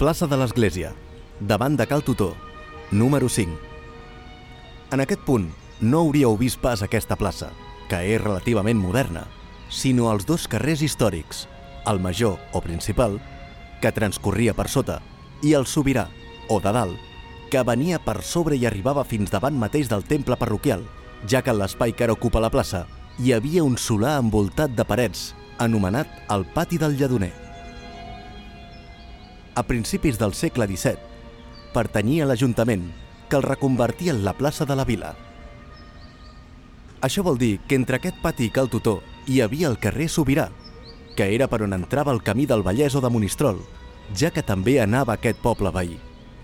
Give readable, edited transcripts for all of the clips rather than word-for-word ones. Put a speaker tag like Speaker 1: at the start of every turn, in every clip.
Speaker 1: Plaça de l'Església, davant de Cal Tutor, número 5. En aquest punt no hauríeu vist pas aquesta plaça, que és relativament moderna, sinó els dos carrers històrics, el Major o Principal, que transcorria per sota, i el Sobirà, o de dalt, que venia per sobre i arribava fins davant mateix del temple parroquial, ja que en l'espai que ara ocupa la plaça hi havia un solar envoltat de parets, anomenat el Pati del Lledoner. A principis del segle XVII, pertanyia a l'Ajuntament, que el reconvertia en la plaça de la Vila. Això vol dir que entre aquest pati i Cal Tutor hi havia el carrer Sobirà, que era per on entrava el camí del Vallès o de Monistrol, ja que també anava a aquest poble veí.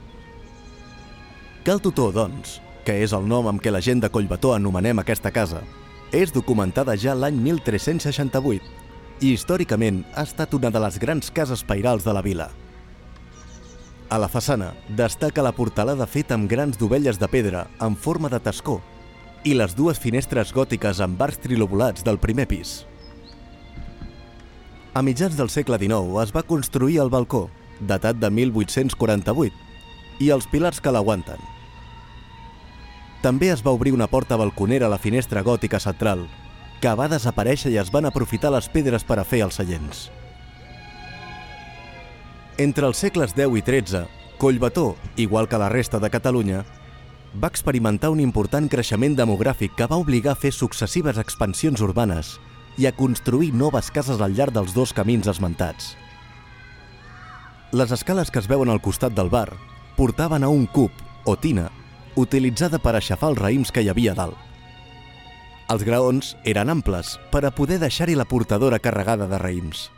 Speaker 1: Cal Tutor, doncs, que és el nom amb què la gent de Collbató anomenem aquesta casa, és documentada ja l'any 1368 i històricament ha estat una de les grans cases pairals de la vila. A la façana destaca la portalada feta amb grans dovelles de pedra en forma de tascó i les dues finestres gòtiques amb arcs trilobulats del primer pis. A mitjans del segle XIX es va construir el balcó, datat de 1848, i els pilars que l'aguanten. També es va obrir una porta balconera a la finestra gòtica central, que va desaparèixer i es van aprofitar les pedres per a fer els seients. Entre els segles X i XIII, Collbató, igual que la resta de Catalunya, va experimentar un important creixement demogràfic que va obligar a fer successives expansions urbanes i a construir noves cases al llarg dels dos camins esmentats. Les escales que es veuen al costat del bar portaven a un cub, o tina, utilitzada per aixafar els raïms que hi havia dalt. Els graons eren amples per a poder deixar-hi la portadora carregada de raïms.